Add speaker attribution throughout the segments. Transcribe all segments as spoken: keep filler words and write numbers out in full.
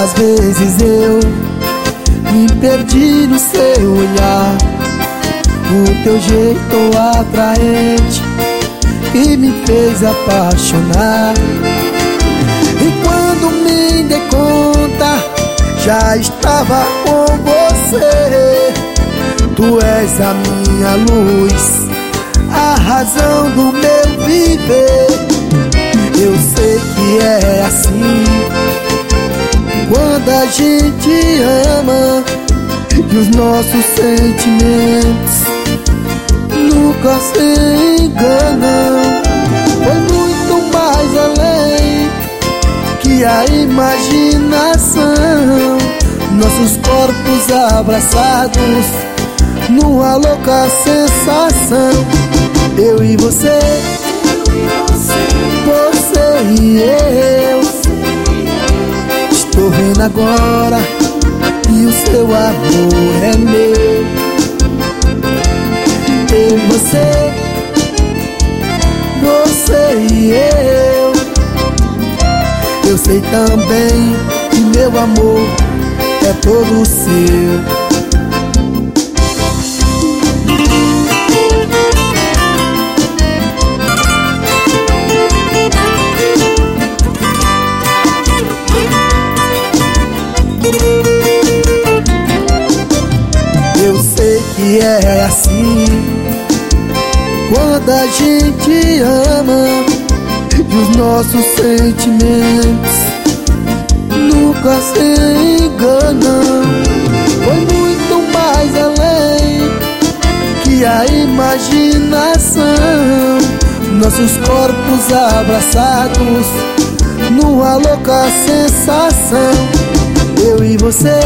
Speaker 1: Quantas vezes eu me perdi no seu olhar, o teu jeito atraente que me fez apaixonar. E quando me dei conta, já estava com você. Tu és a minha luz, a razão do meu viver. Eu sei que é assim quando a gente ama, e os nossos sentimentos nunca se enganam. Foi muito mais além que a imaginação. Nossos corpos abraçados numa louca sensação. Eu e você, você e eu. Estou vendo agora e o seu amor é meu. Eu e você, você e eu. Eu sei também que meu amor é todo seu. Eu sei que é assim quando a gente ama, e os nossos sentimentos nunca se enganam. Foi muito mais além que a imaginação. Nossos corpos abraçados numa louca sensação. Eu e você,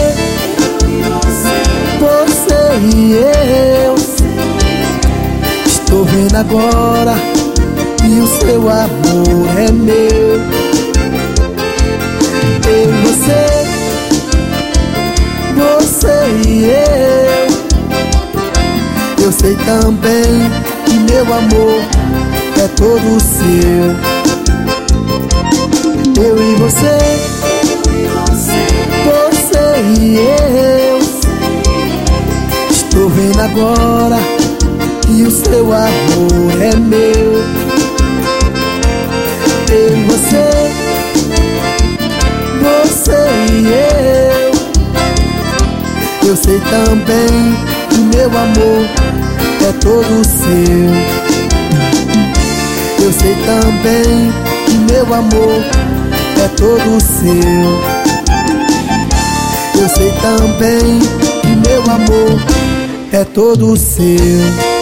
Speaker 1: você e eu. Estou vendo agora e o seu amor é meu. Eu e você, você e eu. Eu sei também que meu amor é todo seu. Eu e você, você e eu. Estou vendo agora e o seu amor é meu. Eu e você, você e eu. Eu sei também que meu amor é todo seu. Eu sei também que meu amor é todo seu. Eu sei também que meu amor é todo seu.